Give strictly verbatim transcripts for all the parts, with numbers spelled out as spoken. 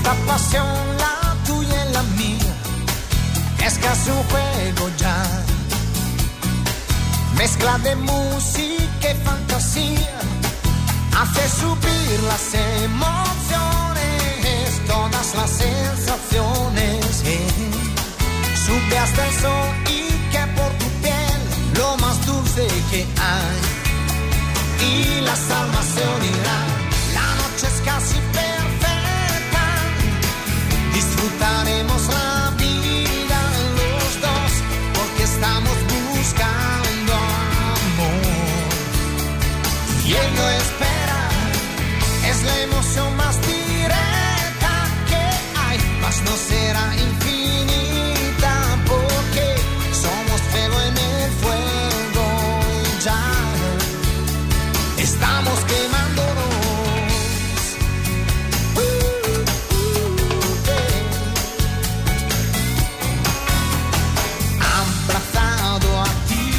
Esta pasión, la tuya y la mía, es casi un juego ya. Mezcla de música y fantasía hace subir las emociones, todas las sensaciones. Eh. Sube hasta el sol y que por tu piel lo más dulce que hay. Y las almas se unirán, la noche es casi perfecta. Disfrutaremos la vida los dos, porque estamos buscando amor. Y él no espera, es la emoción más directa que hay, mas no será infinita, porque somos fuego en el fuego y ya estamos quemándonos. Uh, uh, yeah. Abrazado a ti,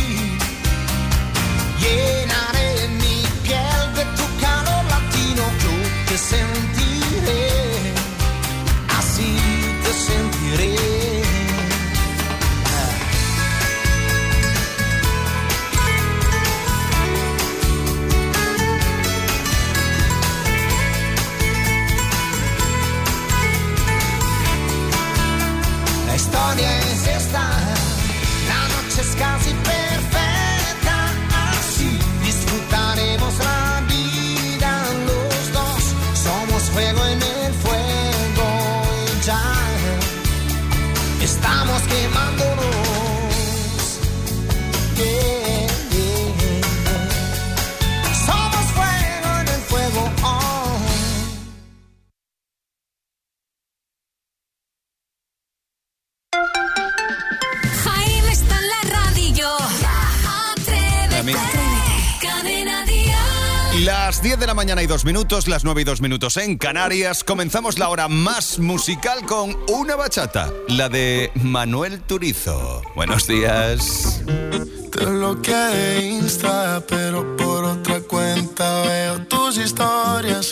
llenaré mi piel de tu calor latino. Yo te sentiré, así te sentiré. La historia es esta, la noche es casi perfecta, así disfrutaremos la vida los dos. Somos fuego en el fuego y ya estamos quemándonos. Yeah, yeah, yeah. Somos fuego en el fuego. Oh. Jaime está en la radio. Atrévete. Cadena Dial. Las diez de la mañana y dos minutos, las nueve y dos minutos en Canarias. Comenzamos la hora más musical con una bachata, la de Manuel Turizo. Buenos días. Te bloqueé de Insta, pero por otra cuenta veo tus historias.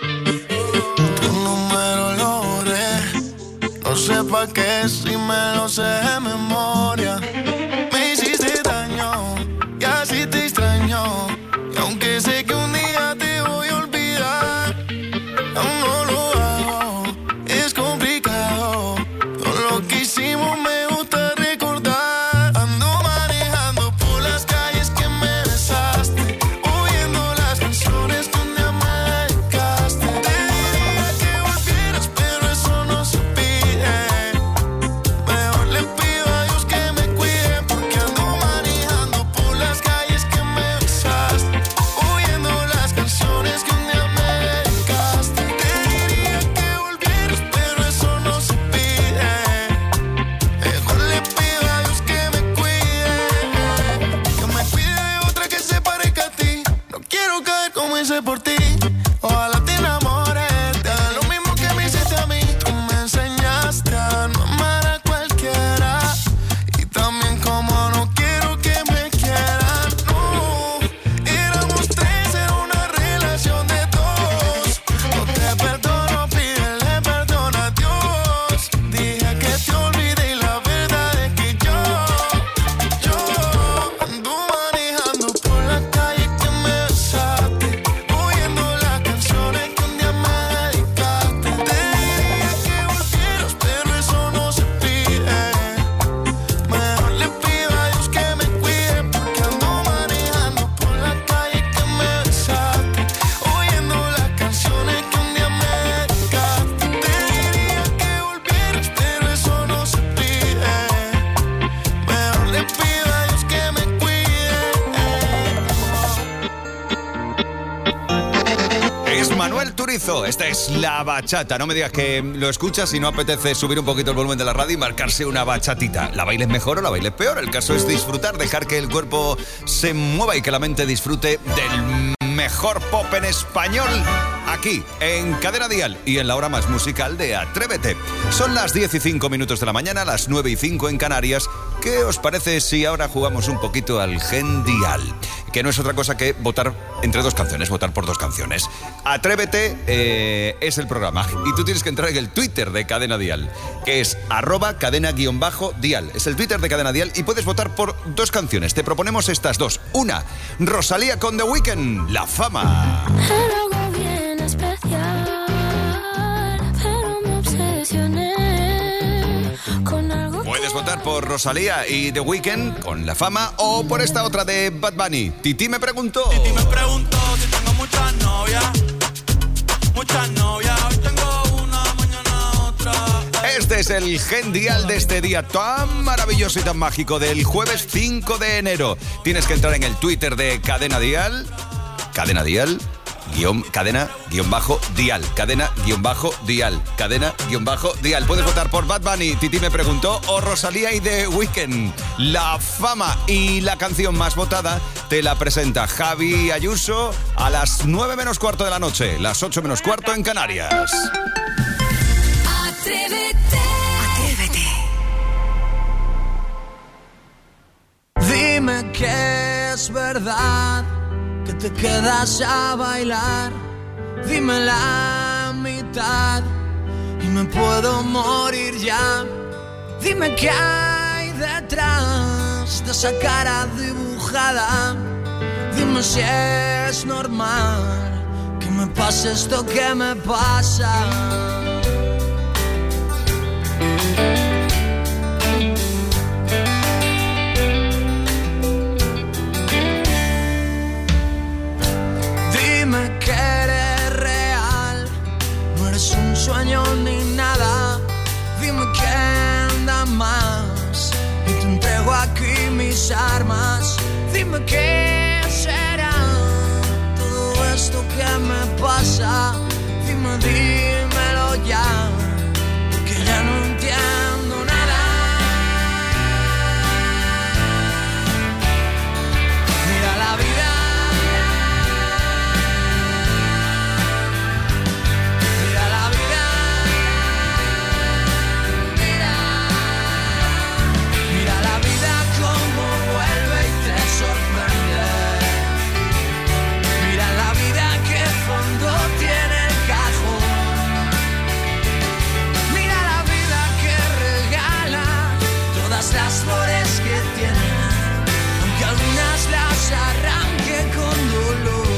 Tu número lo borré, no sé pa' qué si me lo sé de memoria. Me hiciste daño y así te extraño, y aunque sé que un día te voy a olvidar, aún no lo hago, es complicado. Todo lo que hicimos me gusta recordar. Ando manejando por las calles que me besaste, oyendo las canciones que un día me dedicaste. Te diría que volvieras, pero eso no se pide. Mejor le pido a Dios que me cuide, porque ando manejando por las calles que me besaste, oyendo las canciones que un día me dedicaste. Te diría que volvieras, pero eso no se pide. Mejor le pido a Dios que me cuide, que me cuide de otra que se parezca a ti. No quiero caer como hice por ti. Ojalá te enamores, te haga lo mismo que me hiciste a mí. Tú me enseñaste a no amar a cualquiera, y también como no quiero que me quieran. No, éramos tres, era una relación de dos. No te perdono, pídele perdón a Dios. Dije que te olvidé y la verdad es que yo, yo ando manejando por la calle que me besaste, oyendo las canciones que un día me dedicaste. Te diría que volvieras, pero eso no se pide. Mejor le pido a Dios que me cuide, porque ando manejando por la calle que me besaste, oyendo las canciones que un día me dedicaste. Te diría que volvieras, pero eso no se pide. Mejor le pido a Dios que me cuide. Es Manuel Turizo, esta es la bachata. No me digas que lo escuchas y no apetece subir un poquito el volumen de la radio y marcarse una bachatita. La bailes mejor o la bailes peor, el caso es disfrutar, dejar que el cuerpo se mueva y que la mente disfrute del mejor pop en español. aquí, en Cadena Dial y en la hora más musical de Atrévete. Son las diez y cinco minutos de la mañana, las nueve y cinco en Canarias. ¿Qué os parece si ahora jugamos un poquito al Gen Dial? Que no es otra cosa que votar entre dos canciones, votar por dos canciones. Atrévete eh, es el programa y tú tienes que entrar en el Twitter de Cadena Dial, que es arroba cadena-dial. Es el Twitter de Cadena Dial y puedes votar por dos canciones. Te proponemos estas dos. Una, Rosalía con The Weeknd, La Fama. Algo bien especial, pero me obsesioné con algo. Puedes votar por Rosalía y The Weeknd con La Fama o por esta otra de Bad Bunny. Titi me preguntó. Titi me preguntó si tengo muchas novias. Muchas novias. Hoy tengo una, mañana otra. Este es el Gen Dial de este día tan maravilloso y tan mágico del jueves cinco de enero. Tienes que entrar en el Twitter de Cadena Dial. Cadena Dial. Guión, cadena, guión bajo, dial. Cadena, guión bajo, dial. Cadena, guión bajo, dial. Puedes votar por Bad Bunny, Titi me preguntó, o Rosalía y The Weeknd. La Fama. Y la canción más votada te la presenta Javi Ayuso a las nueve menos cuarto de la noche, las ocho menos cuarto en Canarias. Atrévete. Atrévete. Dime que es verdad que te quedas a bailar, dime la mitad y me puedo morir ya. Dime qué hay detrás de esa cara dibujada, dime si es normal que me pase esto que me pasa. Dime que eres real, no eres un sueño ni nada. Dime quién da más y te entrego aquí mis armas. Dime qué será todo esto que me pasa. Dime, dímelo ya, porque ya no entiendo nada. Mira la vida. Las flores que tiene, aunque algunas las arranque con dolor.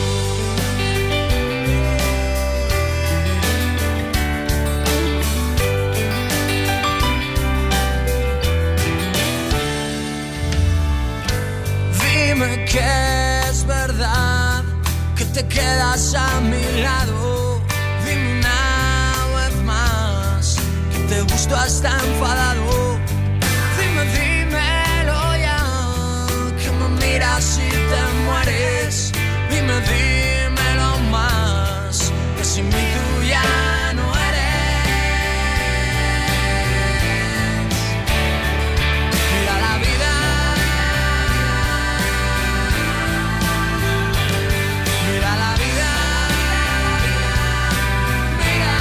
Dime que es verdad que te quedas a mi lado. Dime una vez más que te gusto hasta enfadado. Dímelo ya, que me miras y te mueres. Dime, dímelo más, que sin mí tú ya no eres. Mira la vida. Mira la vida. Mira.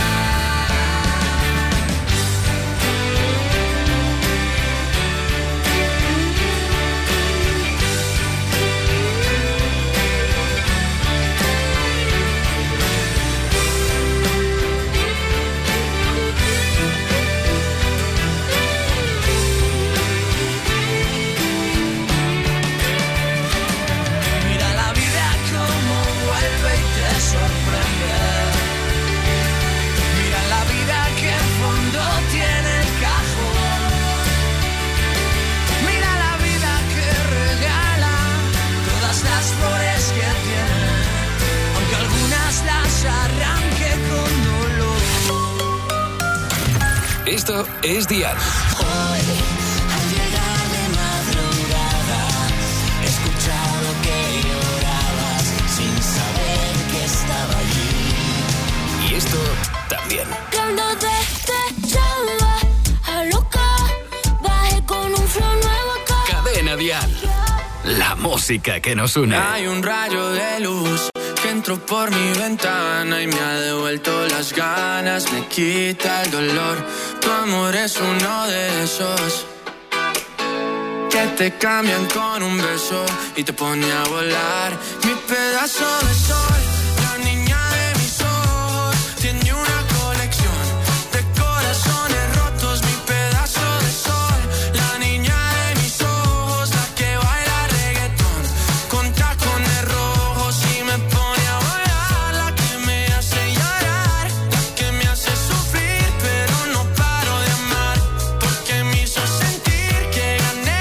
Esto es Dial. Hoy, al llegar de madrugada, he escuchado que llorabas sin saber que estaba allí. Y esto también. Cuando te echaba a loca, bajé con un flow nuevo acá. Cadena Dial. La música que nos une. Hay un rayo de luz que entró por mi ventana y me ha devuelto las ganas, me quita el dolor. Tu amor es uno de esos que te cambian con un beso y te pone a volar. Mi pedazo de sol, la niña de mis ojos, tiene una colección de corazones rotos. Mi pedazo de sol, la niña de mis ojos, la que baila reggaetón con tacones rojos y me pone a volar. La que me hace llorar, la que me hace sufrir, pero no paro de amar, porque me hizo sentir que gané.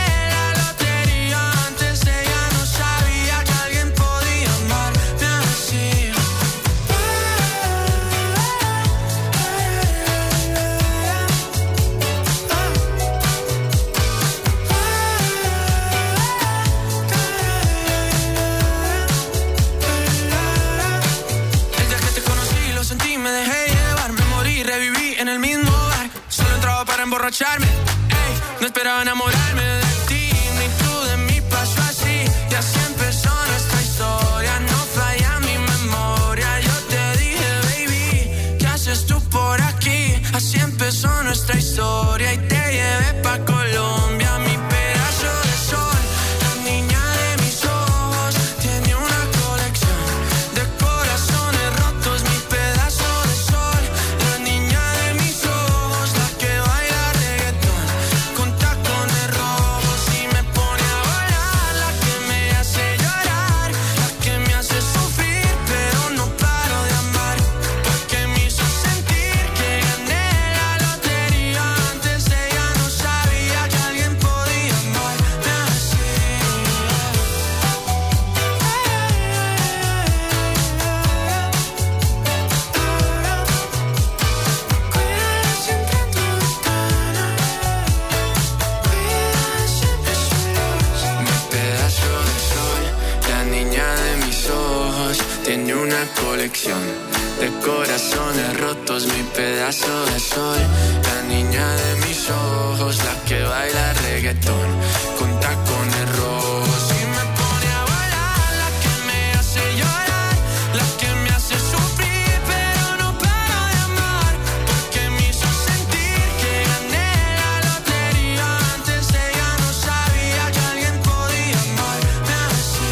Emborracharme, ey, no esperaba enamorarme de ti, ni tú de mí pasó así, y así empezó nuestra historia, no falla mi memoria, yo te dije, baby, ¿qué haces tú por aquí? Así empezó nuestra historia y te llevé pa' Colombia, mi pedazo de sol, la niña de mis ojos, tiene una colección de corazones rotos, mi pedazo de sol, la niña de mis ojos, la que baila de corazones rotos, mi pedazo de sol, la niña de mis ojos, la que baila reggaetón con tacones rojos y me pone a bailar, la que me hace llorar, la que me hace sufrir, pero no paro de amar, porque me hizo sentir que gané la lotería, antes ella no sabía que alguien podía amarme así.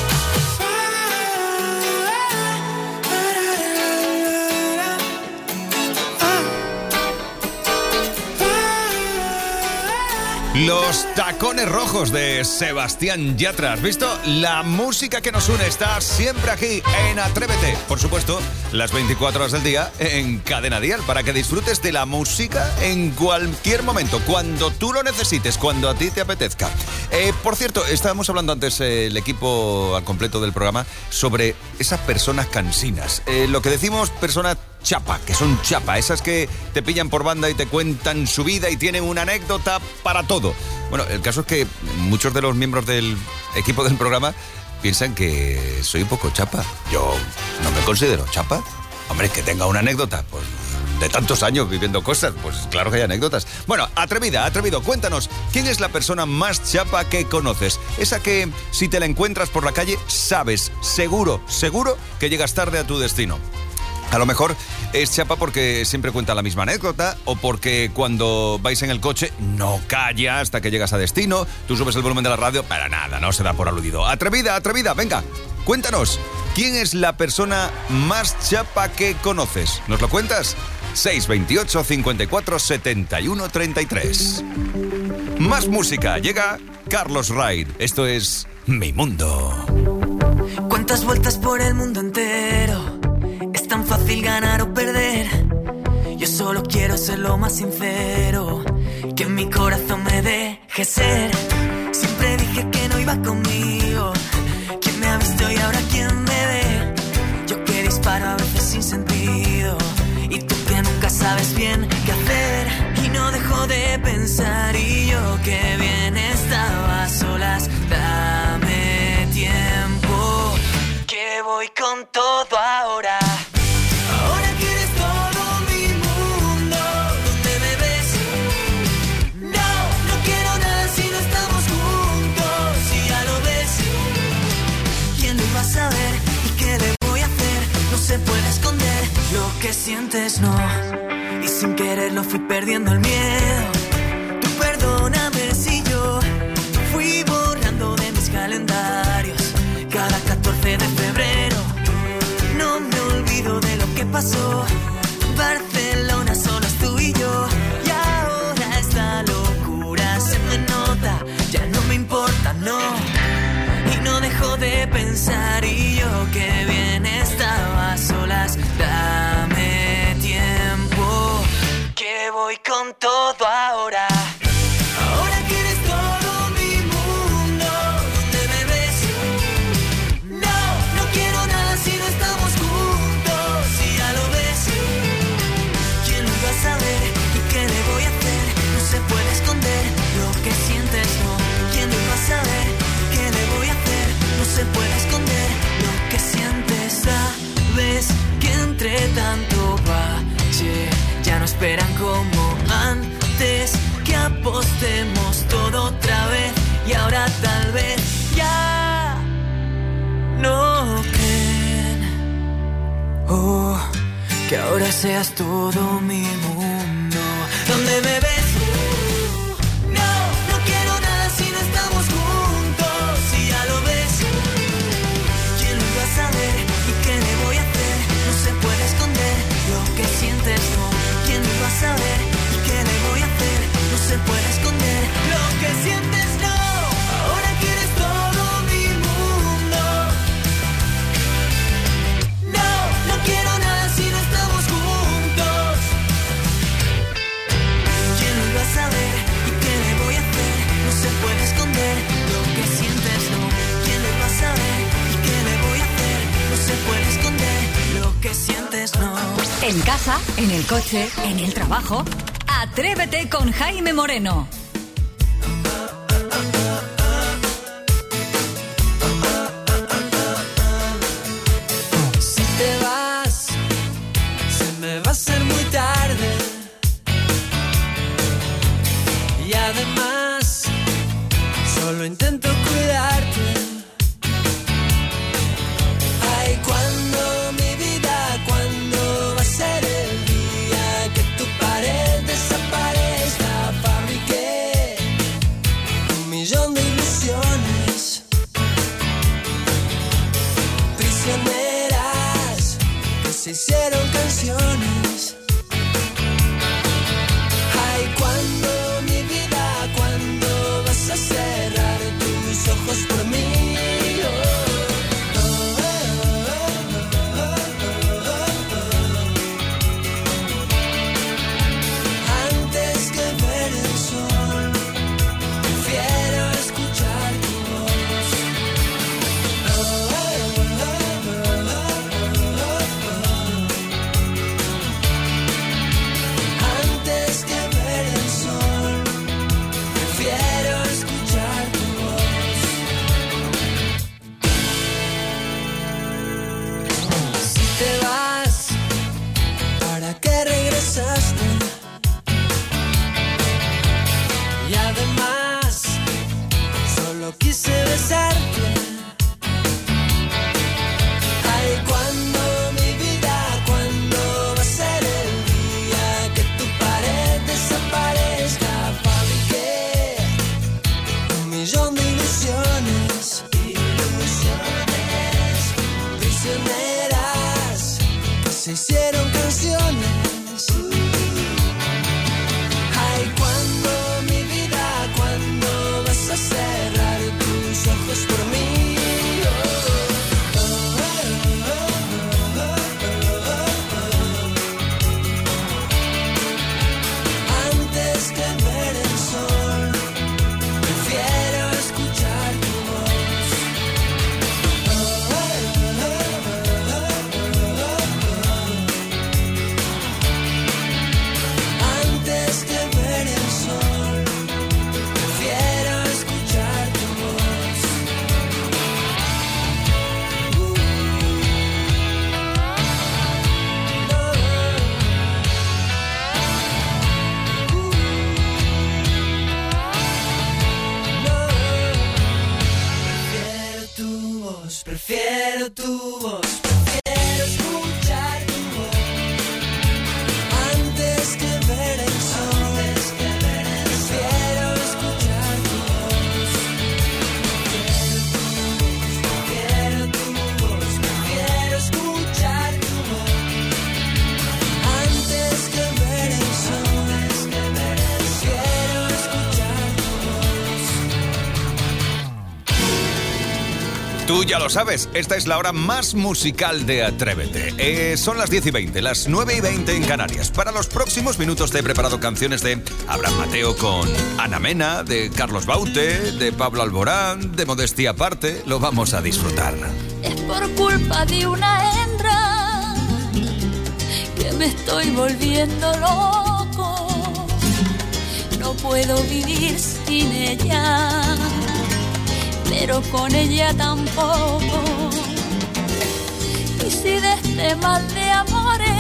Los tacones rojos de Sebastián Yatra. ¿Has visto? La música que nos une está siempre aquí en Atrévete. Por supuesto, las veinticuatro horas del día en Cadena Dial, para que disfrutes de la música en cualquier momento, cuando tú lo necesites, cuando a ti te apetezca. Eh, por cierto, estábamos hablando antes, eh, el equipo al completo del programa, sobre esas personas cansinas. Eh, lo que decimos, personas chapa, que son chapa, esas que te pillan por banda y te cuentan su vida y tienen una anécdota para todo. Bueno, el caso es que muchos de los miembros del equipo del programa piensan que soy un poco chapa. Yo no me considero chapa. Hombre, que tenga una anécdota, pues de tantos años viviendo cosas, pues claro que hay anécdotas. Bueno, atrevida, atrevido, cuéntanos, ¿quién es la persona más chapa que conoces? Esa que, si te la encuentras por la calle, sabes, seguro, seguro que llegas tarde a tu destino. A lo mejor es chapa porque siempre cuenta la misma anécdota, o porque cuando vais en el coche no calla hasta que llegas a destino, tú subes el volumen de la radio, para nada, no se da por aludido. Atrevida, atrevida, venga, cuéntanos, ¿quién es la persona más chapa que conoces? ¿Nos lo cuentas? seis veintiocho, cincuenta y cuatro, setenta y uno, treinta y tres. Más música, llega Carlos Raid. Esto es Mi Mundo. ¿Cuántas vueltas por el mundo entero? Es tan fácil ganar o perder. Yo solo quiero ser lo más sincero, que mi corazón me deje ser. Siempre dije que no iba conmigo. ¿Quién me ha visto y ahora quién me ve? Yo que disparo a veces sin sentido, y tú que nunca sabes bien qué hacer. Y no dejo de pensar, y yo que bien estaba a solas. Dame tiempo, que voy con todo ahora. Ahora que eres todo mi mundo, ¿dónde me ves? No, no quiero nada si no estamos juntos. Si ya lo ves, ¿quién lo iba a saber? ¿Y qué le voy a hacer? que sientes no. Y sin quererlo fui perdiendo el miedo. Tú perdóname si yo fui borrando de mis calendarios cada catorce de febrero. No me olvido de lo que pasó. Barcelona solo es tú y yo. Y ahora esta locura se me nota. Ya no me importa, no. Y no dejo de pensar. Y yo que bien estaba a solas. Dame tiempo, que voy con todo ahora. Ahora que eres todo mi mundo, ¿dónde me ves? No, no quiero nada si no estamos juntos. Si ya lo ves, ¿quién lo iba a saber? ¿Y qué le voy a hacer? No se puede esconder lo que sientes, no. ¿Quién lo iba a saber? ¿Qué le voy a hacer? No se puede esconder lo que sientes. Sabes que entre tanto bache ya no esperan como antes, que apostemos todo otra vez. Y ahora tal vez ya no creen. Oh, que ahora seas todo mi mundo. ¿Dónde me ves? No, no quiero nada si no estamos juntos. Si ya lo ves, ¿quién lo iba a saber? ¿Y qué le voy a hacer? No se puede esconder lo que sientes, no. ¿Quién lo iba a saber? ¿Y qué le voy a hacer? No se puede esconder lo que sientes, no. Ahora que eres todo mi mundo. No, no quiero nada si no estamos juntos. ¿Quién lo iba a saber? ¿Y qué le voy a hacer? No se puede esconder lo que sientes, no. ¿Quién lo iba a saber? ¿Y qué le voy a hacer? No se puede esconder lo que sientes, no. En casa, en el coche, en el trabajo. Atrévete con Jaime Moreno. Si te vas, se me va a hacer muy tarde. Y además, solo intento cuidarte. Ay, cuando mi vida, cuando va a ser el día que tu pared desaparezca. Fabriqué un millón de ilusiones prisioneras que se hicieron canciones. Ay, cuando mi vida, cuando vas a cerrar tus ojos por mí. Y además solo quise besarte. Ay, cuando mi vida, cuando va a ser el día que tu pared desaparezca. Fabriqué un millón de ilusiones, ilusiones prisioneras que se hicieron canciones. Ay, cuando mi vida, cuando vas a cerrar tus ojos por mí. Antes que ver el sol, prefiero escuchar tu voz. ya lo sabes, esta es la hora más musical de Atrévete. Eh, son las diez y veinte, las nueve y veinte en Canarias. Para los próximos minutos te he preparado canciones de Abraham Mateo con Ana Mena, de Carlos Baute, de Pablo Alborán, de Modestia Aparte. Lo vamos a disfrutar. Es por culpa de una hembra que me estoy volviendo loco. No puedo vivir sin ella, pero con ella tampoco. Y si de este mal de amores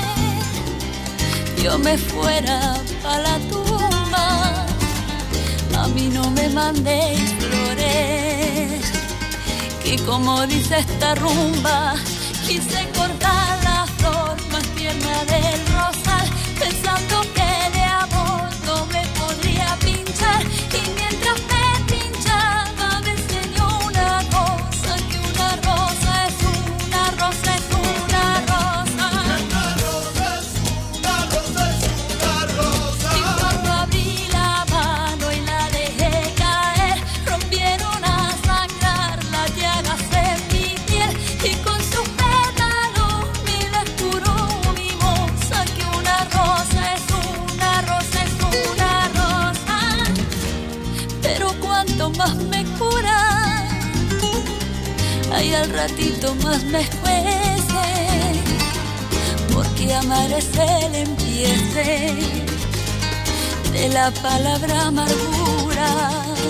yo me fuera pa' la tumba, a mí no me mandéis flores, que como dice esta rumba, quise cortar la flor más tierna del rosal, pensando que de amor no me podría pinchar. Y mientras me pinchaba me enseñó una cosa, que una rosa es una rosa es una rosa. Una rosa es una rosa es una rosa. Y cuando abrí la mano y la dejé caer, rompieron a sangrar las llagas en mi piel, y con sus pétalos me las curó mi moza, que una rosa es una rosa es una rosa. Pero cuanto más me cura, ay, al ratito más me juece, porque amar es el empiece de la palabra amargura.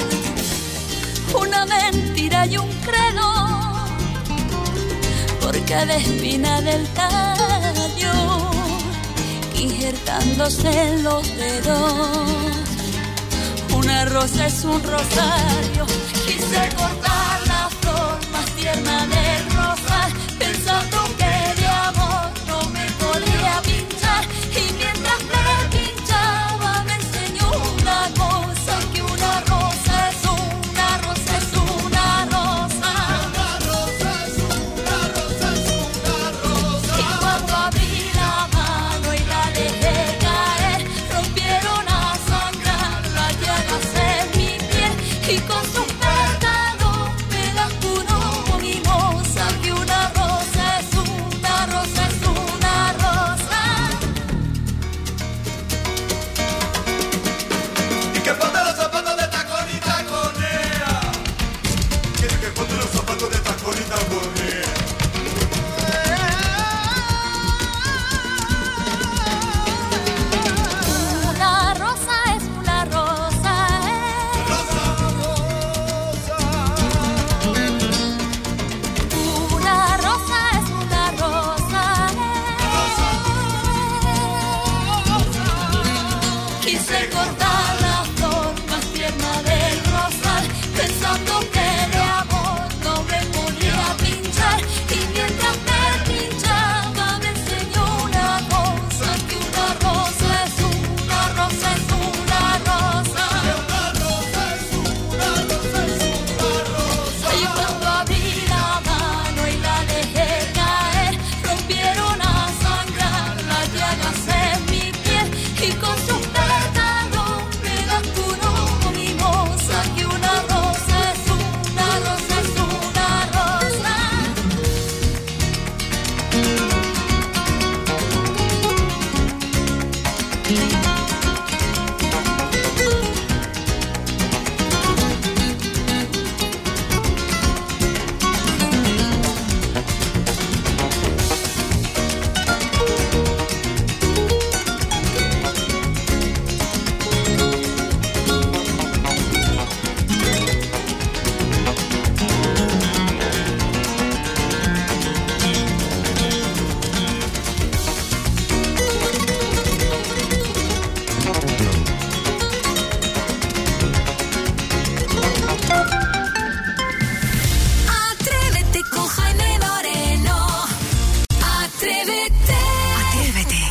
Una mentira y un credo por cada espina del tallo, que injertándose en los dedos, una rosa es un rosario. Quise cortar la flor más tierna del rosal, pensando que de amor no me podía pinchar. Y mientras me pinchaba me enseñó una cosa, que una rosa es una rosa es una rosa. Una rosa es una rosa es una rosa. Y cuando abrí la mano y la dejé caer, rompieron a sangrar las llagas en mi piel, y con sus pétalos me las curó mi voz.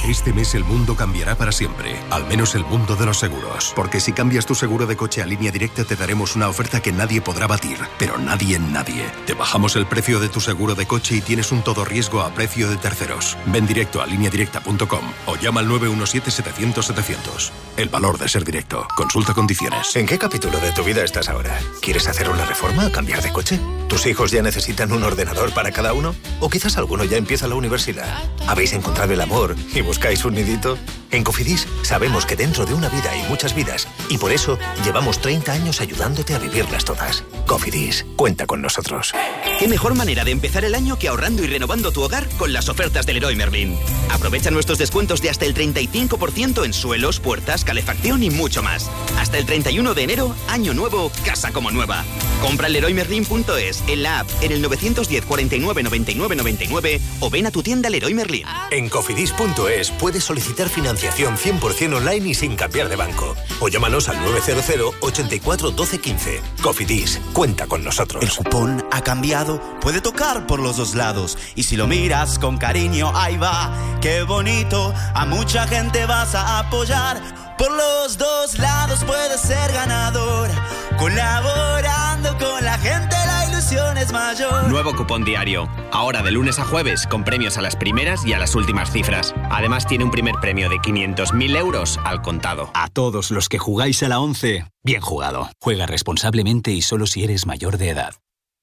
Este mes el mundo cambiará para siempre, al menos el mundo de los seguros. Porque si cambias tu seguro de coche a Línea Directa te daremos una oferta que nadie podrá batir, pero nadie en nadie. Te bajamos el precio de tu seguro de coche y tienes un todo riesgo a precio de terceros. Ven directo a línea directa punto com o llama al nueve uno siete setecientos setecientos. El valor de ser directo. Consulta condiciones. ¿En qué capítulo de tu vida estás ahora? ¿Quieres hacer una reforma o cambiar de coche? ¿Tus hijos ya necesitan un ordenador para cada uno? ¿O quizás alguno ya empieza la universidad? ¿Habéis encontrado el amor y buscáis un nidito? En Cofidis sabemos que dentro de una vida hay muchas vidas y por eso llevamos treinta años ayudándote a vivirlas todas. Cofidis, cuenta con nosotros. ¿Qué mejor manera de empezar el año que ahorrando y renovando tu hogar con las ofertas del Leroy Merlin? Aprovecha nuestros descuentos de hasta el treinta y cinco por ciento en suelos, puertas, calefacción y mucho más. Hasta el treinta y uno de enero, año nuevo, casa como nueva. Compra en leroy merlin punto es, en la app, en el nueve uno cero, cuarenta y nueve, noventa y nueve, noventa y nueve o ven a tu tienda Leroy Merlin. En cofidis punto es puedes solicitar financiación cien por ciento online y sin cambiar de banco. O llámanos al nueve cero cero, ochenta y cuatro, doce, quince. Cofidis, cuenta con nosotros. El cupón ha cambiado, puede tocar por los dos lados. Y si lo miras con cariño, ahí va, qué bonito. A mucha gente vas a apoyar. Por los dos lados puedes ser ganador. Colaborando con la gente la ilusión es mayor. Nuevo cupón diario. Ahora de lunes a jueves con premios a las primeras y a las últimas cifras. Además tiene un primer premio de quinientos mil euros al contado. A todos los que jugáis a la once, bien jugado. Juega responsablemente y solo si eres mayor de edad.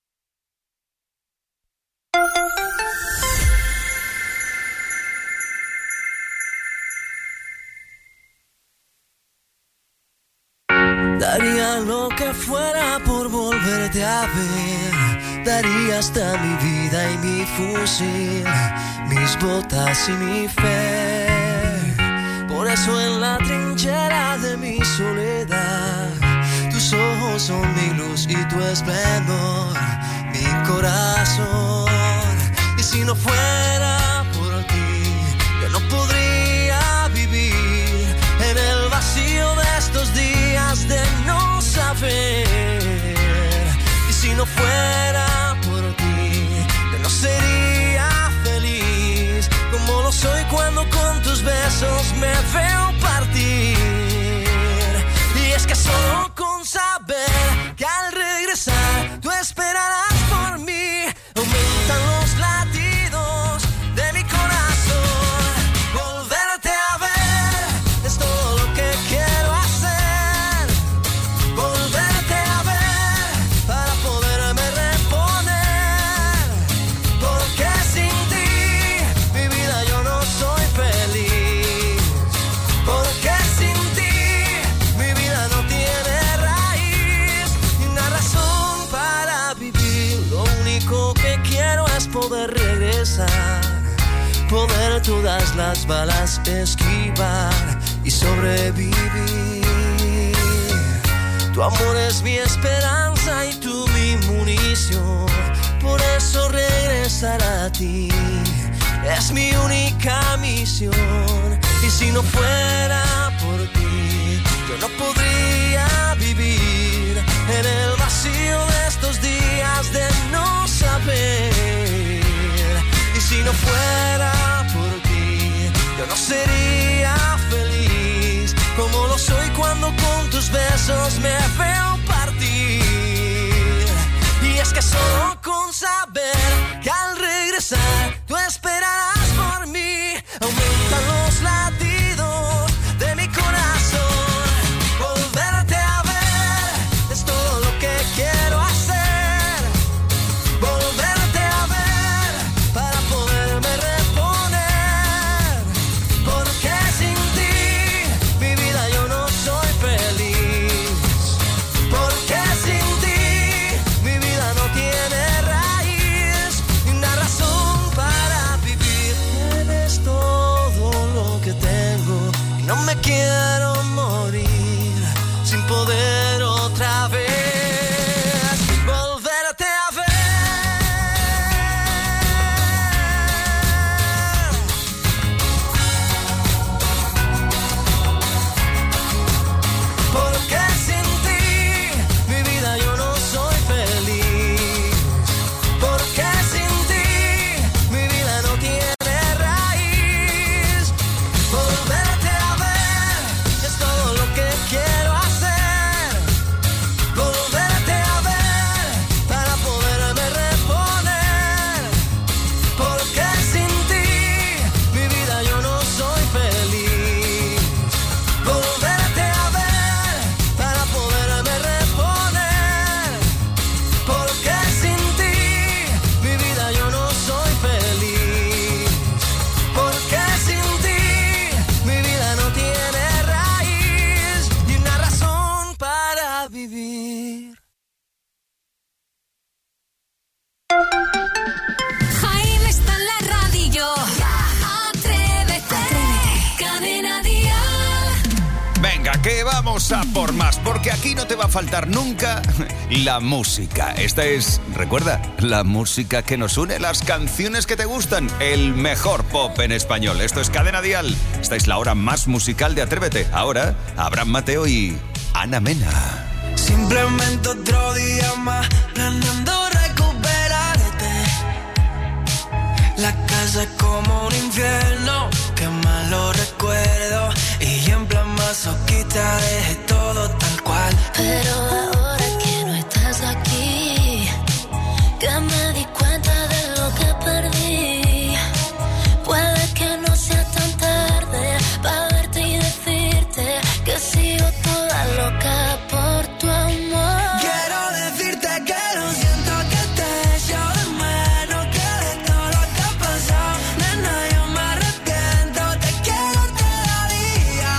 Daría lo que fuera por volverte a ver. Daría hasta mi vida y mi fusil, mis botas y mi fe. Por eso en la trinchera de mi soledad, tus ojos son mi luz y tu esplendor, mi corazón. Y si no fuera por ti, yo no podría vivir en el vacío de estos días de no saber. Y si no fuera por ti, yo no sería feliz como lo soy cuando con tus besos me veo partir. Y es que solo con saber que al regresar tú esperarás por mí, aumentan los latidos de mi corazón. Volverte a ver es todo lo que quiero hacer. Volverte a ver para poderme reponer. Porque sin ti mi vida yo no soy feliz. Porque sin ti mi vida no tiene raíz ni una razón para vivir. Lo único que quiero es poder regresar, poder todas las balas esquivar y sobrevivir. Tu amor es mi esperanza y tú mi munición. Por eso regresar a ti es mi única misión. Y si no fuera por ti, yo no podría vivir en el vacío de estos días de no saber. Y si no fuera por ti, yo no sería feliz como lo soy cuando con tus besos me veo partir. Y es que solo con saber que al regresar tú esperarás por mí, aumentan los latidos de mi corazón. Volverte a ver es todo lo que quiero hacer. Volverte a ver para poderme reponer. Porque sin ti mi vida yo no soy feliz. Porque sin ti mi vida no tiene raíz ni una razón para vivir. vamos a por más, porque aquí no te va a faltar nunca la música. Esta es, recuerda, la música que nos une, las canciones que te gustan, el mejor pop en español. Esto es Cadena Dial. Esta es la hora más musical de Atrévete. Ahora, Abraham Mateo y Ana Mena. Simplemente otro día más, planeando recuperarte. La casa es como un infierno, qué malo recuerdo. Y en plan masoquista dejé todo tal cual. Pero ahora que no estás aquí, que me di cuenta de lo que perdí. Puede que no sea tan tarde para verte y decirte que sigo toda loca por tu amor. Quiero decirte que lo siento, que te echo de menos, que de todo lo que ha pasado, nena, yo me arrepiento, te quiero todavía.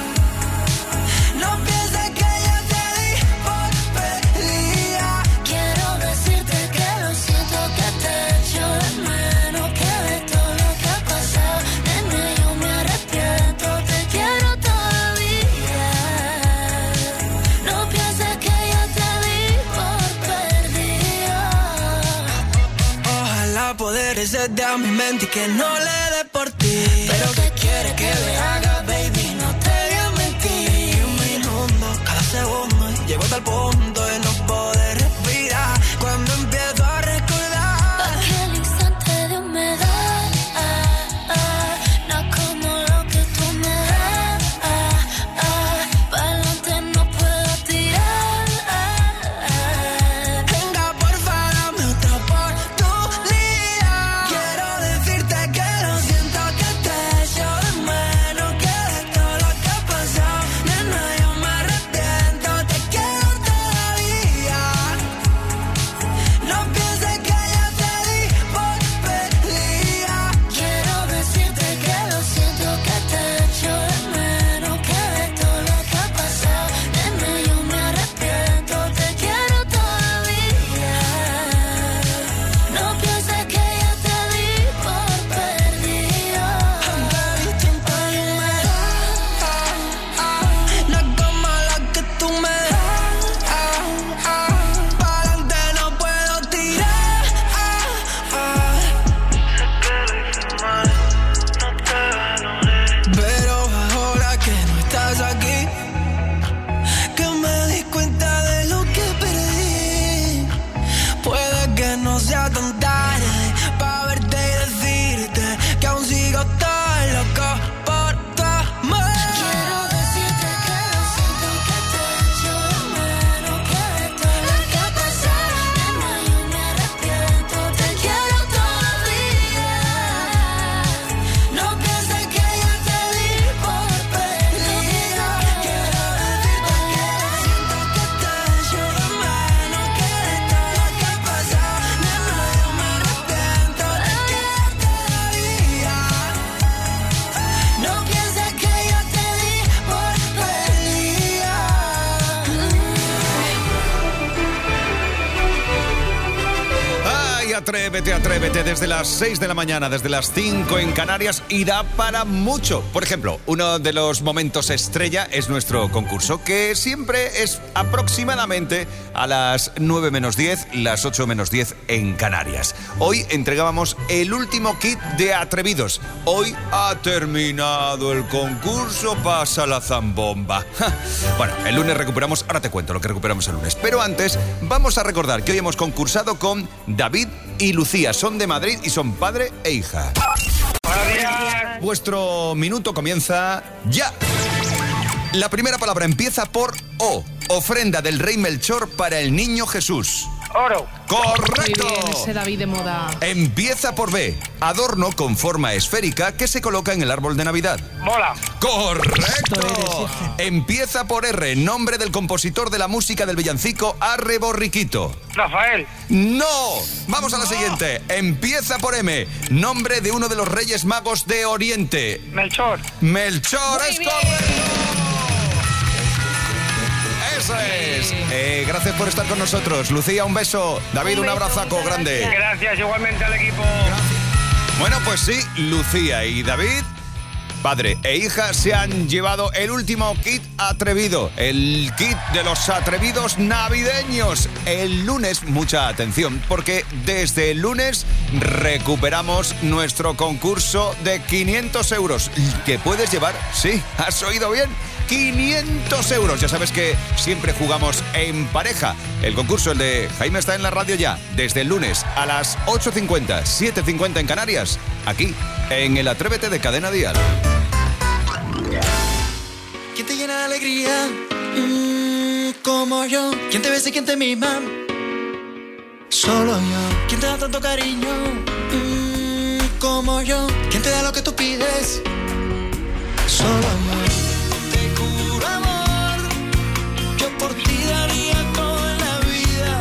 No pienses que ya te di por perdida. Quiero decirte que lo siento, que te echo de menos, que de todo lo que ha pasado, nena, yo me arrepiento, te quiero todavía. No pienses que ya te di por perdida. Ojalá poder ser de a mi mente y que no le dé por ti. Pero ¿qué quieres que le haga, baby? No te voy a mentir. Un minuto, cada segundo, y llego hasta el punto de no poder respirar. Cuando empiezo a recordar aquel instante de humedad, ah, ah, no como lo que tú me das, ah, ah, pa'lante no puedo tirar, ah, ah. Venga, porfa, dame otra oportunidad. Quiero decirte que lo siento, que te echo de menos, que de todo lo que ha pasado, nena, yo me arrepiento, te quiero todavía. No pienses que ya te di por perdida. Quiero decirte que lo siento, que te echo de menos, que de todo lo que ha pasado, nena, yo me arrepiento, te quiero todavía. No pienses que ya te di por perdida. Baby, tiempo y me das, no como lo que tú me das, pa'lante no puedo tirar. Pero ahora que no estás aquí, que me di cuenta de lo que perdí. Puede que no sea tan tarde para verte y decirte que aún sigo tan loco por tu amor. Quiero decirte que lo siento, que te echo de menos, que de todo lo que ha pasado, nena, yo me arrepiento, te quiero todavía. No pienses que ya te di por perdida. Quiero decirte que lo siento, que te echo de menos, que de todo lo que ha pasado, nena, yo me arrepiento, te quiero todavía. No pienses que ya te di por perdida. Ay, atrévete, atrévete, desde las seis de la mañana, desde las cinco en Canarias, y da para mucho. Por ejemplo, uno de los momentos estrella es nuestro concurso, que siempre es aproximadamente a las nueve menos diez, las ocho menos diez en Canarias. Hoy entregábamos el último kit de Atrevidos. Hoy ha terminado el concurso, pasa la zambomba. Ja. Bueno, el lunes recuperamos, ahora te cuento lo que recuperamos el lunes. Pero antes, vamos a recordar que hoy hemos concursado con David y Lucía. Son de Madrid y son padre e hija. Buenos días. Vuestro minuto comienza ya. La primera palabra empieza por O. Ofrenda del rey Melchor para el niño Jesús. Oro. ¡Correcto! Muy bien, ese David de moda. Empieza por B. Adorno con forma esférica que se coloca en el árbol de Navidad. Mola. ¡Correcto! Empieza por R. Nombre del compositor de la música del villancico Arre Borriquito. Rafael. ¡No! Vamos a la siguiente. Empieza por M. Nombre de uno de los reyes magos de Oriente. Melchor. Melchor, Muy es bien. correcto. Eso es. Eh, gracias por estar con nosotros. Lucía, un beso. David, un, un abrazaco grande. Gracias, igualmente al equipo. Bueno, pues sí, Lucía y David Padre e hija se han llevado el último kit atrevido, el kit de los atrevidos navideños. El lunes, mucha atención, porque desde el lunes recuperamos nuestro concurso de quinientos euros que puedes llevar, sí, has oído bien, quinientos euros. Ya sabes que siempre jugamos en pareja. El concurso, el de Jaime está en la radio ya, desde el lunes a las ocho cincuenta, siete cincuenta en Canarias, aquí en el Atrévete de Cadena Dial. ¿Quién te llena de alegría? Mm, como yo. ¿Quién te besa y quién te mima? Solo yo. ¿Quién te da tanto cariño? Mm, como yo. ¿Quién te da lo que tú pides? Solo yo. Te juro, amor, yo por ti daría toda la vida.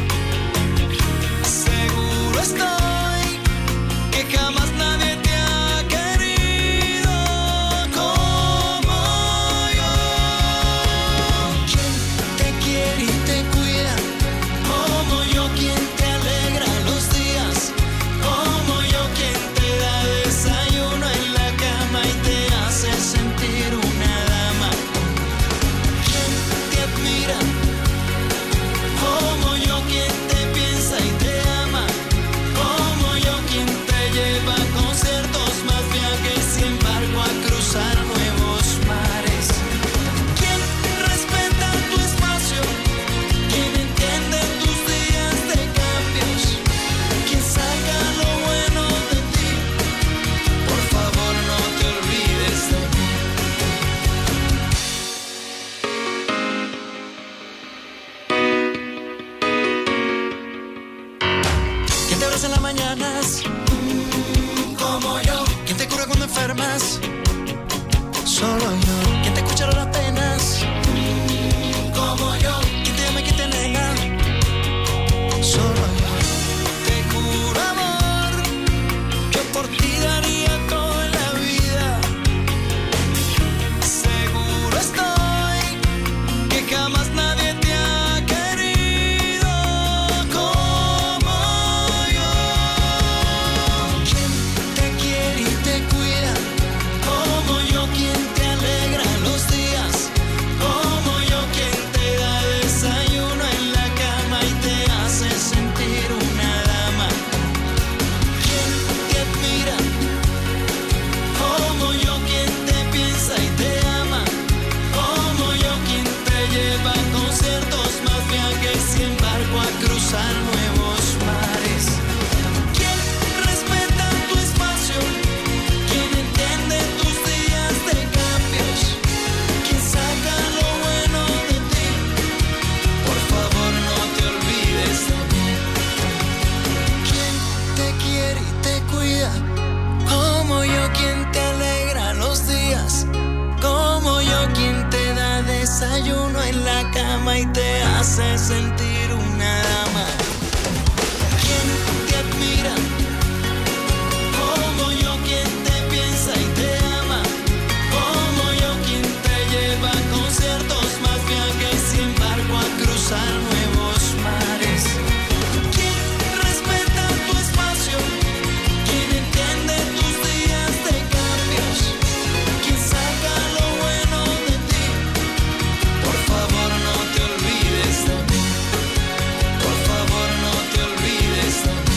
Seguro estoy que jamás nadie te ha querido como yo. Quien te quiere y te cuida, como yo, quien te alegra los días, como yo, quien te da desayuno en la cama y te hace sentir una dama. Quien te admira, como yo, quien te piensa y te ama, como yo, quien te lleva a conciertos, más viajes y embarco a cruzar nuevos mares. Quien respeta tu espacio, quien entiende tus días de cambios, quien saca lo bueno de ti, por favor no te olvides de mí. Quien te abraza en las mañanas, mm, como yo. Quien te cura cuando enfermas, solo yo. Quien te escucha las penas, mm, como yo. Quien te ama y quien te nega, solo yo. Te juro, amor, yo por ti daría toda la vida. Seguro estoy que jamás nadie te ha querido como yo. Quien te quiere y te cuida, como yo, quien te alegra los días, como yo, quien te da desayuno en la cama y te hace sentir una dama. Quien te admira, como yo, quien te piensa y te ama, como yo, quien te lleva a conciertos, más viajes y embarco a cruzar nuevos mares. Quien respeta tu espacio, quien entiende tus días de cambios, quien saca lo bueno de ti, por favor no te olvides de mí. Quien te quiere y te cuida, como yo, quien te alegra los días, como yo, quien te da desayuno en la cama y te hace sentir una dama. Quien te admira, como yo, quien te piensa y te ama, como yo, quien te lleva a conciertos, más viajes y embarco a cruzar nuevos mares. Quien respeta tu espacio, quien entiende tus días de cambios, quien saca lo bueno de ti, por favor no te olvides de mí, por favor no te olvides de mí.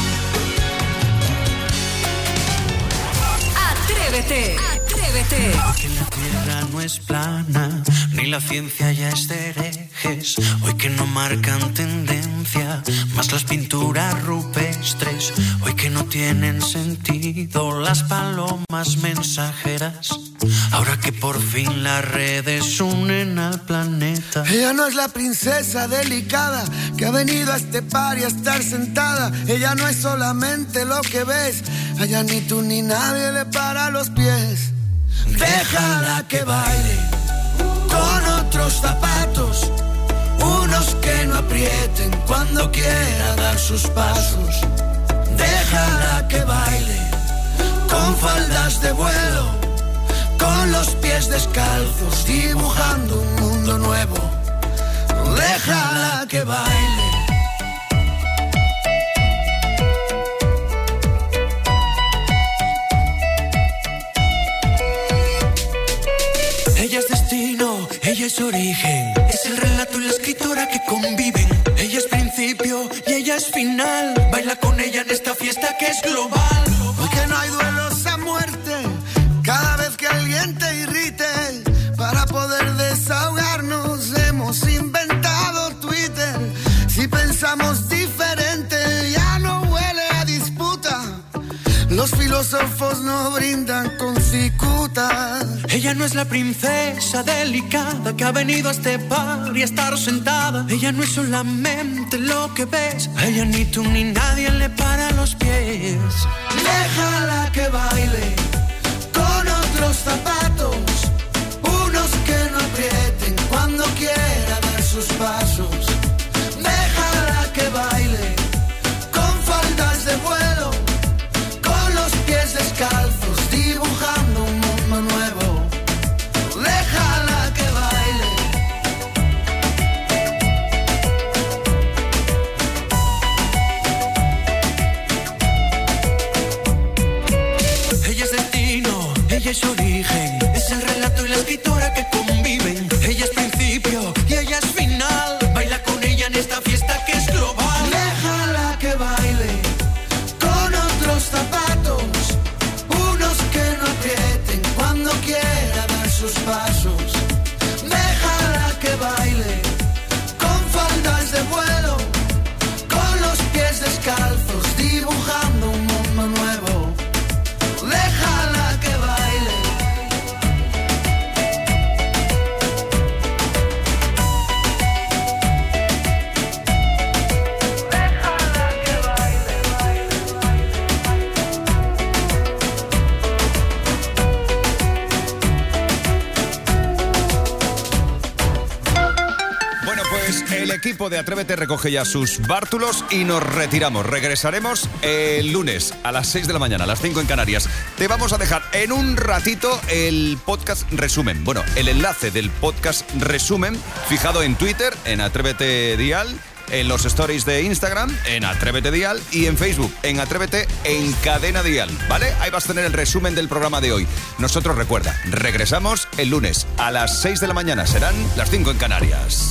Atrévete, atrévete. Que la tierra no es plana, ni la ciencia ya es de herejes. Hoy que no marcan tendencia, más las pinturas rupestres. Hoy que no tienen sentido las palomas mensajeras. Ahora que por fin las redes unen al planeta. Ella no es la princesa delicada que ha venido a este par y a estar sentada. Ella no es solamente lo que ves. Allá ni tú ni nadie le para los pies. Déjala que baile con otros zapatos, unos que no aprieten cuando quiera dar sus pasos. Déjala que baile con faldas de vuelo, con los pies descalzos, dibujando un mundo nuevo. Déjala que baile. es origen, es el relato y la escritora que conviven. Ella es principio y ella es final. Baila con ella en esta fiesta que es global. Hoy que no hay duelos a muerte, cada vez que alguien te irrite, para poder desahogarnos hemos inventado Twitter. Si pensamos diferente ya no huele a disputa. Los filósofos no brindan con cicuta. Ella no es la princesa delicada que ha venido a este bar y a estar sentada. Ella no es solamente lo que ves. A ella ni tú ni nadie le para los pies. Déjala que baile con otros zapatos, unos que no aprieten cuando quiera dar sus pasos. Déjala que baile con faldas de vuelo, con los pies descalzos, dibujando un mundo nuevo. Déjala que baile. Ella es destino, ella es origen, es el relato y la escritora que conviven. Ella es principio y ella es final. Baila con ella en esta fiesta que es global. Déjala que baile con otros zapatos, unos que no aprieten cuando quiera dar sus pasos. Déjala que baile con faldas de vuelo, con los pies descalzos, dibujando un mundo nuevo. Déjala que baile. Bueno, pues el equipo de Atrévete recoge ya sus bártulos y nos retiramos. Regresaremos el lunes a las seis de la mañana, a las cinco en Canarias. Te vamos a dejar en un ratito el podcast resumen. Bueno, el enlace del podcast resumen fijado en Twitter, en Atrévete Dial, en los stories de Instagram, en Atrévete Dial y en Facebook, en Atrévete en Cadena Dial, ¿vale? Ahí vas a tener el resumen del programa de hoy. Nosotros, recuerda, regresamos el lunes a las seis de la mañana, serán las cinco en Canarias.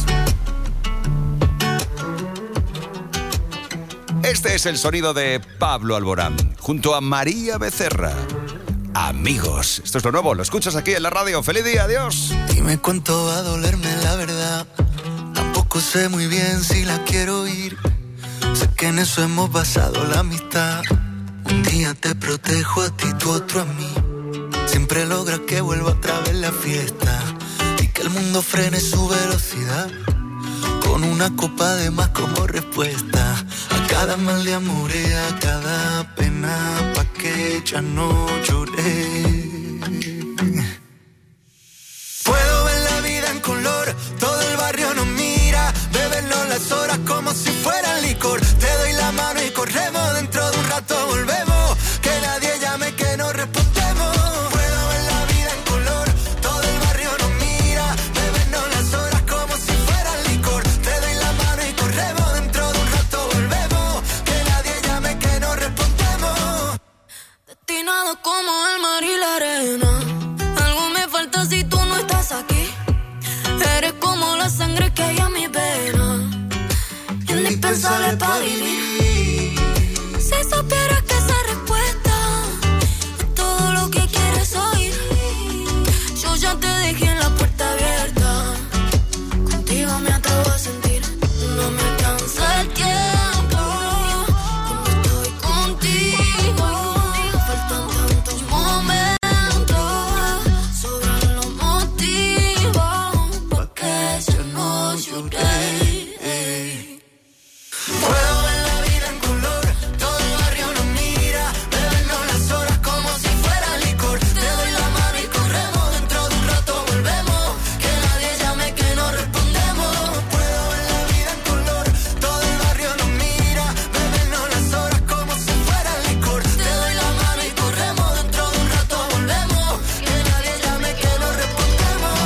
Este es el sonido de Pablo Alborán, junto a María Becerra. Amigos, esto es lo nuevo, lo escuchas aquí en la radio. ¡Feliz día, adiós! Dime cuánto va a dolerme la verdad. Tampoco sé muy bien si la quiero oír. Sé que en eso hemos basado la amistad. Un día te protejo a ti, tú otro a mí. Siempre logras que vuelva otra vez la fiesta y que el mundo frene su velocidad, con una copa de más como respuesta a cada mal de amor y a cada pena, pa' que ya no lloré. Puedo ver la vida en color, todo el barrio nos mira, bebernos las horas como si fueran licor. Te doy la mano y corremos, dentro de un rato volvemos, que nadie llame que no respondemos. Puedo ver la vida en color, todo el barrio nos mira, bebernos las horas como si fueran licor. Te doy la mano y corremos, dentro de un rato volvemos, que nadie llame que no respondemos. Destinado como el mar y la arena, algo me falta si tú no estás aquí. Eres como la sangre que hay en mi vena, indispensable para vivir. Si supieras que esa respuesta es todo lo que quieres oír, yo ya te dejé en la puerta abierta. Contigo me atrevo a sentir, no me alcanza el tiempo. Cuando estoy contigo, faltan tantos momentos, sobran los motivos, porque ya no lloré. Puedo ver la vida en color, todo el barrio nos mira, bebernos las horas como si fuera licor. Te doy la mano y corremos, dentro de un rato volvemos, que nadie llame que no respondemos. Puedo ver la vida en color, todo el barrio nos mira, bebernos las horas como si fuera licor. Te doy la mano y corremos, dentro de un rato volvemos, que nadie llame que no respondemos.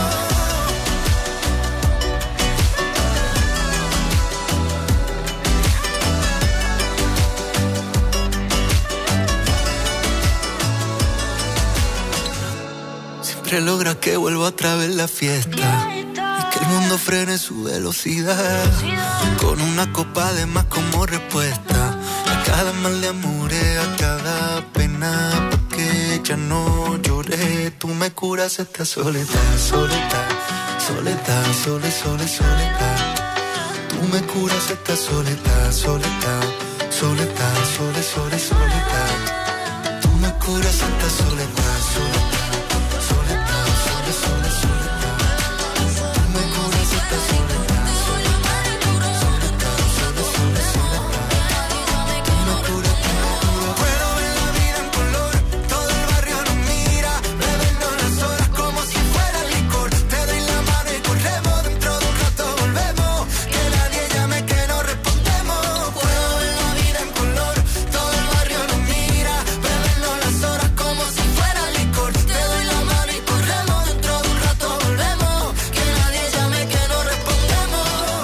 Siempre logra que vuelva otra vez la fiesta y el mundo frene su velocidad, con una copa de más como respuesta a cada mal de amores, a cada pena, porque ya no lloré. Tú me curas esta soledad, soledad, soledad, sole, sole, soledad. Tú me curas esta soledad, soledad, soledad, sole, sole, soledad. Tú me curas esta soledad, soledad, soledad, sole, sole, soledad. Tú me curas esta soledad, soledad, soledad, sole, sole, soledad. Tú me curas, tú me curas. Puedo ver la vida en color, todo el barrio nos mira, bebiendo las horas como si fuera licor. Te doy la mano y corremos, dentro de un rato volvemos. Que nadie llame que no respondemos. Puedo ver la vida en color, todo el barrio nos mira, bebiendo las horas como si fuera licor. Te doy la mano y corremos, dentro de un rato volvemos. Que nadie llame que no respondemos.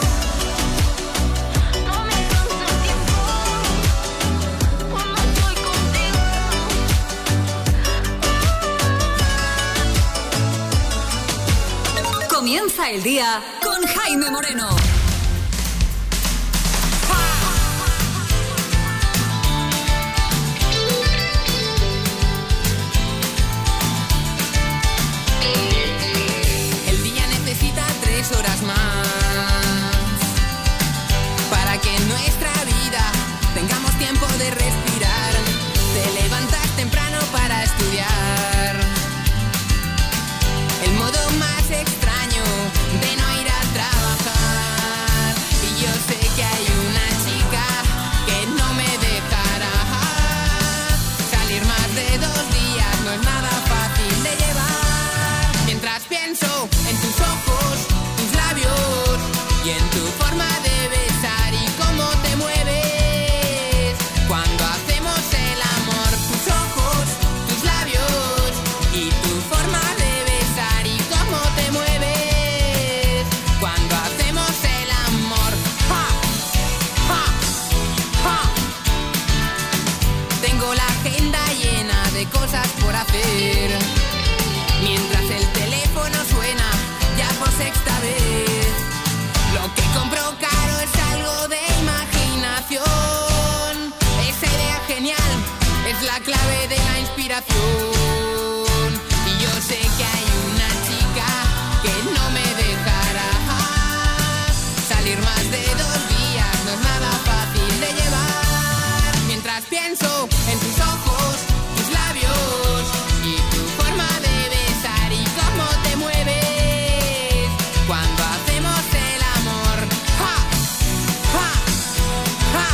No me canso el tiempo cuando estoy contigo. Comienza el día con Jaime Moreno. El día necesita tres horas más para que en nuestra vida tengamos tiempo de respirar. Te levantas temprano para estudiar. El modo más extraño de no ir a trabajar. Y yo sé que hay una chica que no me dejará. Salir más de dos días no es nada fácil de llevar. Mientras pienso en tus ojos, tus labios y en tu forma de besar y cómo te mueves cuando hacemos el amor. Tus ojos, tus labios y tu forma de besar y cómo te mueves cuando hacemos el amor. ¡Ja! ¡Ja! ¡Ja! Tengo la agenda llena de cosas por hacer mientras el teléfono suena ya por sexta vez. Lo que compro caro es algo de imaginación. Esa idea genial es la clave de la inspiración. Y yo sé que hay una chica que no me dejará. Salir más de dos días no es nada fácil de llevar. Mientras pienso en tus ojos, tus labios y tu forma de besar y cómo te mueves cuando hacemos el amor. ¡Ja! ¡Ja! ¡Ja!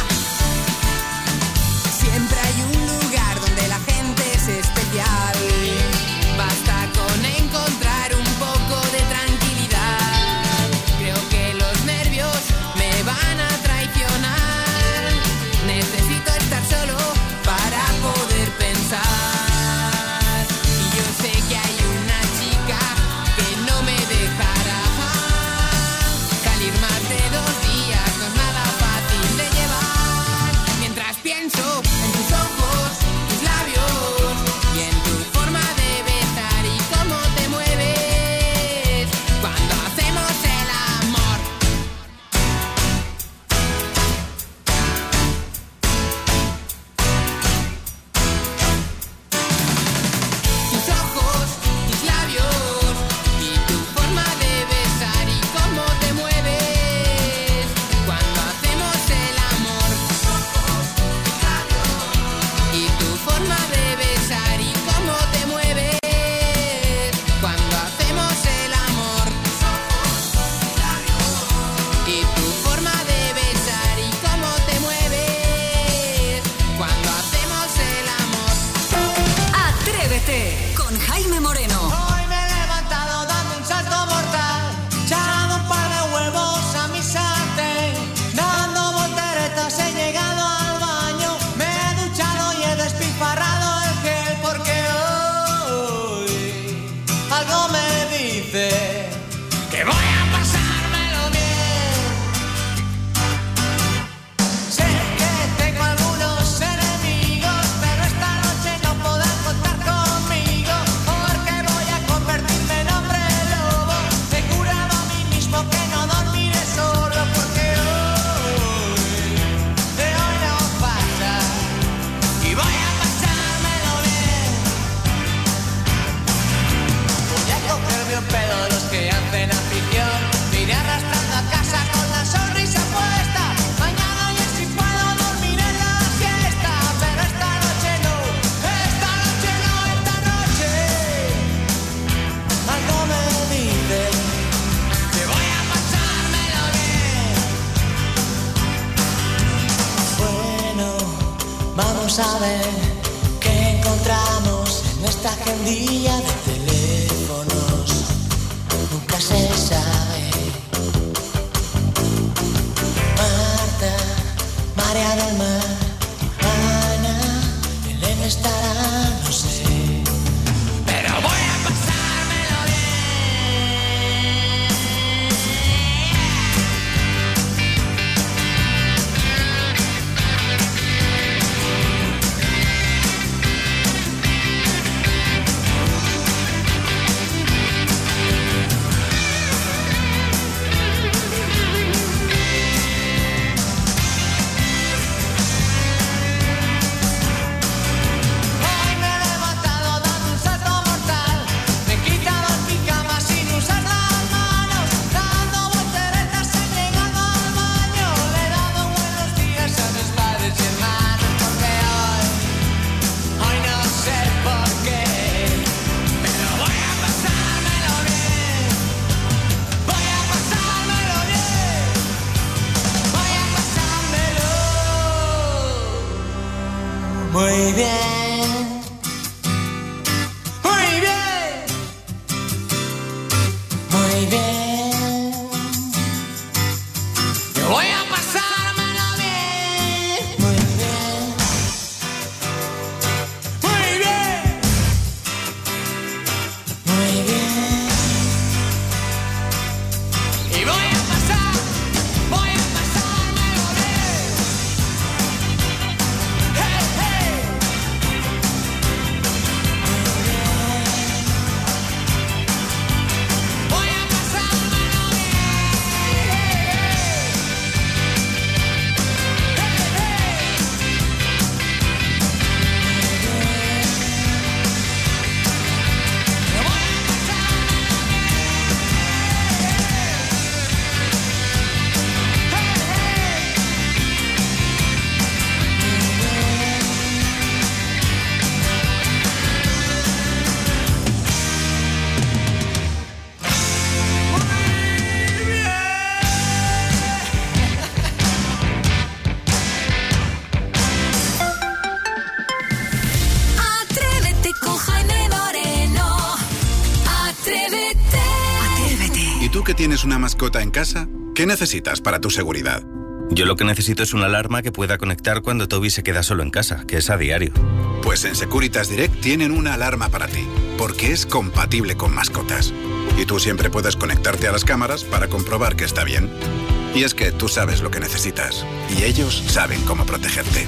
Siempre hay un lugar donde la gente es especial. Basta con encontrar un poco de tranquilidad. Creo que los nervios me van a traicionar. Necesito estar solo para poder pensar. Y yo sé que hay una chica que no me dejará. Salir más de dos días no es nada fácil de llevar. Mientras pienso en tus ojos, tus labios y en tu forma de besar y cómo te mueves cuando hacemos el amor. Tus ojos, tus labios y tu forma de besar y cómo te mueves cuando hacemos el amor. Y tu forma de besar y cómo te mueves cuando hacemos el amor. Y tu forma de besar y cómo te mueves cuando hacemos el amor. Atrévete con Jaime Moreno. Hoy me he levantado dando un salto mortal, echando un par de huevos a mi sartén, dando volteretas he llegado al baño, me he duchado y he despilfarrado el gel porque hoy algo me dice que voy a pasármelo bien. Sé que tengo algunos enemigos, pero esta noche no podrán contar conmigo porque voy a sabe qué encontramos en nuestra agendilla de teléfonos. Nunca se sabe. Marta, María del Mar, Ana, Elena estará, no sé. Pero voy a pasármelo muy bien, muy bien, muy bien. Yo voy a pasármelo bien, muy bien, muy bien, muy bien. Y voy a pasar, voy a pasármelo bien. Hey, hey. Voy a pasármelo Atrévete con Jaime Moreno. Atrévete. ¿Y tú que tienes una mascota en casa? ¿Qué necesitas para tu seguridad? Yo lo que necesito es una alarma que pueda conectar cuando Toby se queda solo en casa, que es a diario. Pues en Securitas Direct tienen una alarma para ti, porque es compatible con mascotas. Y tú siempre puedes conectarte a las cámaras para comprobar que está bien. Y es que tú sabes lo que necesitas, y ellos saben cómo protegerte.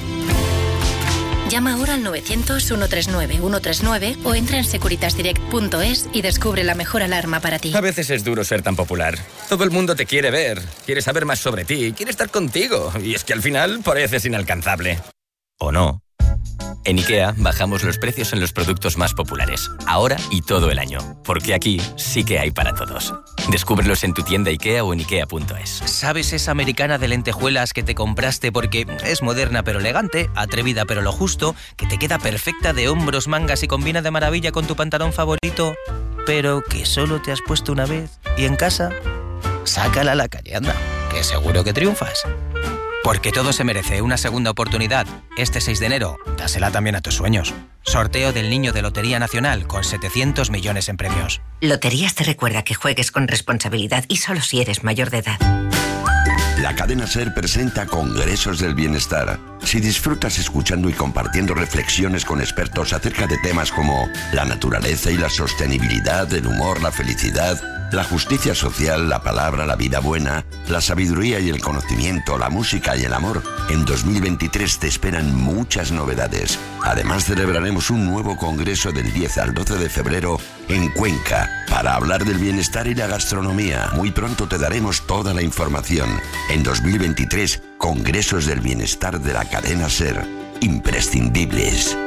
Llama ahora al novecientos, ciento treinta y nueve, ciento treinta y nueve o entra en securitas direct punto es y descubre la mejor alarma para ti. A veces es duro ser tan popular. Todo el mundo te quiere ver, quiere saber más sobre ti, quiere estar contigo. Y es que al final pareces inalcanzable. ¿O no? En IKEA bajamos los precios en los productos más populares, ahora y todo el año. Porque aquí sí que hay para todos. Descúbrelos en tu tienda IKEA o en ikea punto es. ¿Sabes esa americana de lentejuelas que te compraste porque es moderna pero elegante, atrevida pero lo justo, que te queda perfecta de hombros, mangas y combina de maravilla con tu pantalón favorito, pero que solo te has puesto una vez y en casa? Sácala a la calle, anda, que seguro que triunfas. Porque todo se merece una segunda oportunidad. Este seis de enero, dásela también a tus sueños. Sorteo del Niño de Lotería Nacional con setecientos millones en premios. Loterías te recuerda que juegues con responsabilidad y solo si eres mayor de edad. La cadena SER presenta Congresos del Bienestar. Si disfrutas escuchando y compartiendo reflexiones con expertos acerca de temas como la naturaleza y la sostenibilidad, el humor, la felicidad, la justicia social, la palabra, la vida buena, la sabiduría y el conocimiento, la música y el amor, en dos mil veintitrés te esperan muchas novedades. Además, celebraremos un nuevo congreso del diez al doce de febrero en Cuenca para hablar del bienestar y la gastronomía. Muy pronto te daremos toda la información. En dos mil veintitrés, Congresos del Bienestar de la cadena SER. Imprescindibles.